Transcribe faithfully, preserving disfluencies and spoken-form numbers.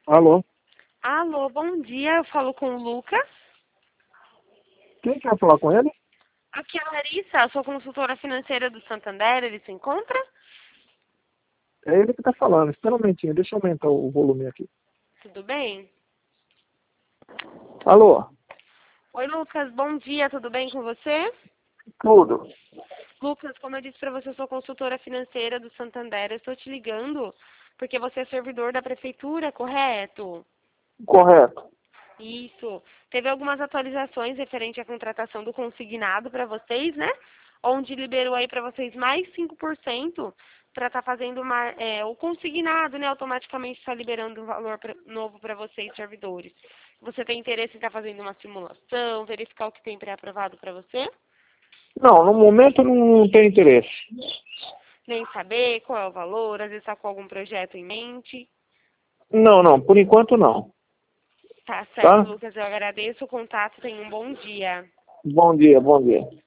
Alô? Alô, bom dia. Eu falo com o Lucas. Quem quer falar com ele? Aqui é a Larissa, eu sou consultora financeira do Santander. Ele se encontra? É ele que está falando. Espera um momentinho, deixa eu aumentar o volume aqui. Tudo bem? Alô? Oi, Lucas. Bom dia. Tudo bem com você? Tudo. Lucas, como eu disse para você, eu sou consultora financeira do Santander. Eu estou te ligando porque você é servidor da prefeitura, correto? Correto. Isso. Teve algumas atualizações referente à contratação do consignado para vocês, né? Onde liberou aí para vocês mais cinco por cento para estar fazendo uma, é, o consignado, né? Automaticamente está liberando um valor pra, novo para vocês, servidores. Você tem interesse em estar fazendo uma simulação, verificar o que tem pré-aprovado para você? Não, no momento não tem interesse. Nem saber qual é o valor, às vezes está com algum projeto em mente. Não, não, por enquanto não. Tá certo, Tá? Lucas. Eu agradeço o contato. Tenha um bom dia. Bom dia, bom dia.